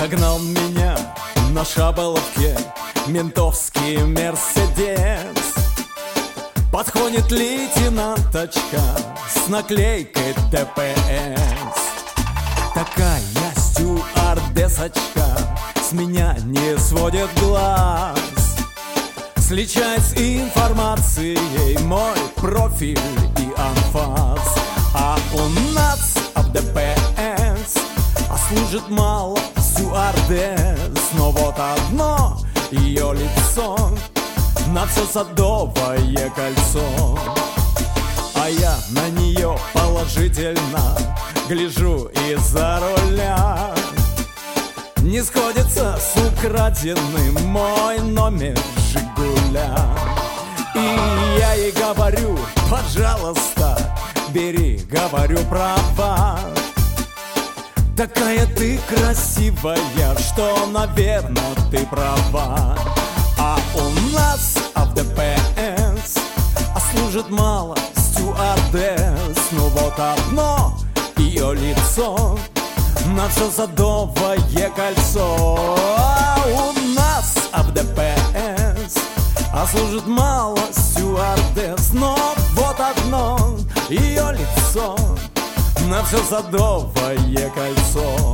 Догнал меня на шаболовке ментовский Мерседес. Подходит лейтенанточка с наклейкой ДПС. Такая стюардессочка с меня не сводит глаз. Сличает с информацией мой профиль и анфас. А у нас в ДПС служит мало стюардесс. Но вот одно ее лицо на все Садовое кольцо. А я на нее положительно гляжу из-за руля. Не сходится с украденным мой номер Жигуля. И я ей говорю: пожалуйста, бери, говорю, права. Такая ты красивая, что, наверное, ты права. А у нас в ДПС служит мало стюардесс. Ну вот одно ее лицо на все Садовое кольцо. А у нас в ДПС служит мало стюардесс. Но вот одно ее лицо на все Садовое кольцо.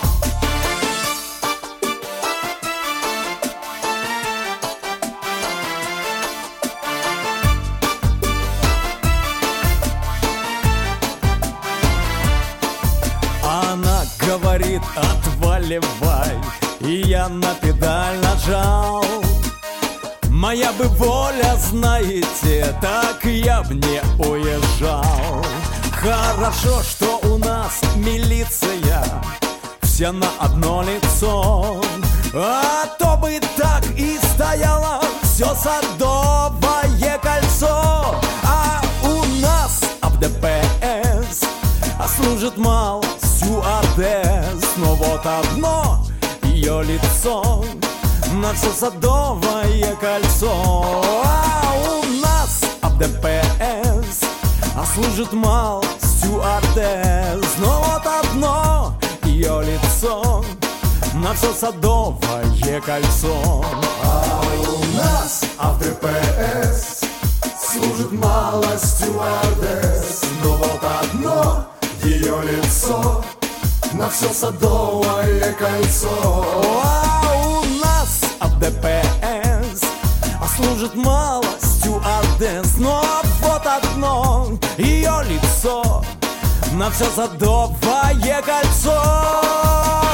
Она говорит: отваливай, и я на педаль нажал. Моя бы воля, знаете, так я б не уезжал. Хорошо, что у нас милиция вся на одно лицо. А то бы так и стояло все Садовое кольцо. А у нас в ДПС служит мало стюардесс. Но вот одно ее лицо на все Садовое кольцо. А у нас в ДПС служит мало стюардесс. Но вот одно ее лицо на все Садовое кольцо. А у нас в ДПС служит мало стюардесс. Но вот одно ее лицо на все Садовое кольцо. А у нас в ДПС служит мало стюардесс. Но вот одно ее лицо на все Садовое кольцо.